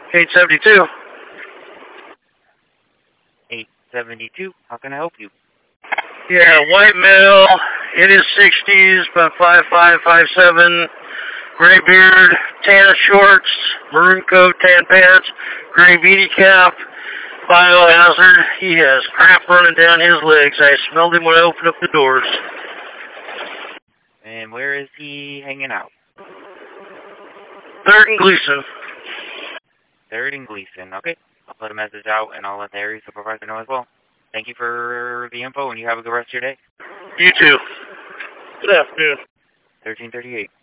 872. 872, how can I help you? Yeah, white male, in his 60s, about 5'5", 5'7", gray beard, tan shorts, maroon coat, tan pants, gray beanie cap, biohazard. He has crap running down his legs. I smelled him when I opened up the doors. And where is he hanging out? 3rd and Gleason. 3rd and Gleason, okay. I'll put a message out and I'll let the area supervisor know as well. Thank you for the info and you have a good rest of your day. You too. Good afternoon. 1338.